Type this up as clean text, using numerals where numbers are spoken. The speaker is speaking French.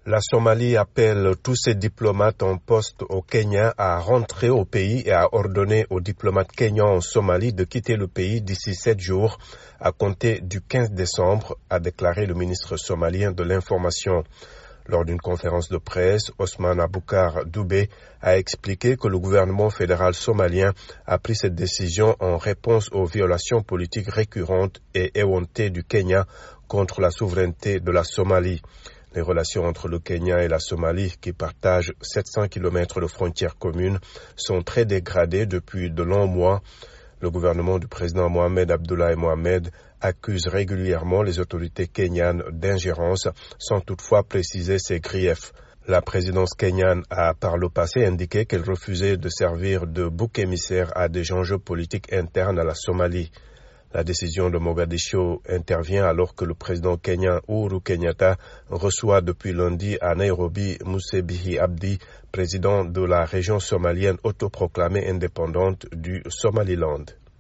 La Somalie appelle tous ses diplomates en poste au Kenya à rentrer au pays et a ordonné aux diplomates kenyans en Somalie de quitter le pays d'ici 7 jours à compter du 15 décembre, a déclaré le ministre somalien de l'Information. Lors d'une conférence de presse, Osman Aboukar Doubé a expliqué que le gouvernement fédéral somalien a pris cette décision en réponse aux violations politiques récurrentes et éhontées du Kenya contre la souveraineté de la Somalie. Les relations entre le Kenya et la Somalie, qui partagent 700 km de frontières communes, sont très dégradées depuis de longs mois. Le gouvernement du président Mohamed Abdullahi Mohamed accuse régulièrement les autorités kenyanes d'ingérence sans toutefois préciser ses griefs. La présidence kenyane a par le passé indiqué qu'elle refusait de servir de bouc émissaire à des enjeux politiques internes à la Somalie. La décision de Mogadiscio intervient alors que le président kenyan Uhuru Kenyatta reçoit depuis lundi à Nairobi Moussa Bihi Abdi, président de la région somalienne autoproclamée indépendante du Somaliland.